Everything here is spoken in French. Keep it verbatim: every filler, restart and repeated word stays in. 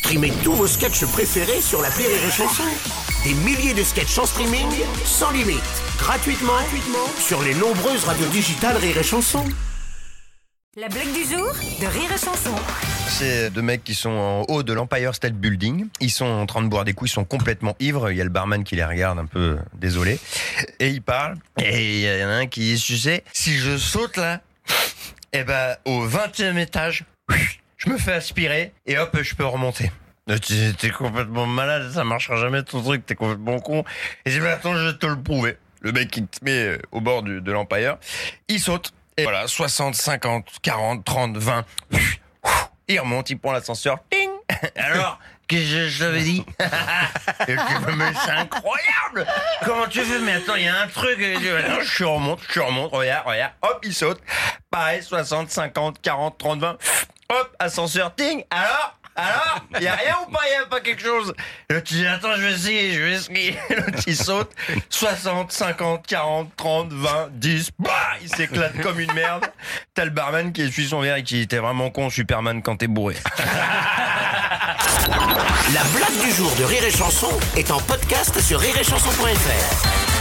Streamez tous vos sketchs préférés sur l'appli Rire et Chanson. Des milliers de sketchs en streaming, sans limite, gratuitement, gratuitement sur les nombreuses radios digitales Rire et Chanson. La blague du jour de Rire et Chanson. C'est deux mecs qui sont en haut de l'Empire State Building. Ils sont en train de boire des coups, ils sont complètement ivres. Il y a le barman qui les regarde un peu désolé. Et ils parlent. Et il y en a un qui dit, tu sais, si je saute là, eh ben, au vingtième étage, je me fais aspirer et hop, je peux remonter. T'es, t'es complètement malade, ça marchera jamais ton truc, t'es complètement con. Et j'ai dit, mais attends, je vais te le prouver. Le mec qui te met au bord du, de l'Empire, il saute. Et voilà, soixante, cinquante, quarante, trente, vingt. Il remonte, il prend l'ascenseur. Ting. Alors, que je, je t'avais dit. Et je me mais c'est incroyable. Comment tu fais? Mais attends, il y a un truc. Alors, je remonte, je remonte, regarde, regarde. Hop, il saute. Pareil, soixante, cinquante, quarante, trente, vingt. Hop, ascenseur, ting. Alors Alors, il y a rien ou pas? Il y a pas quelque chose? L'autre dit, attends, je vais essayer, je vais essayer. L'autre il saute. soixante, cinquante, quarante, trente, vingt, dix. Bah, il s'éclate comme une merde. T'as le barman qui essuie son verre et qui dit, t'es vraiment con, Superman, quand t'es bourré. La blague du jour de Rire et Chanson est en podcast sur rire et chanson point f r.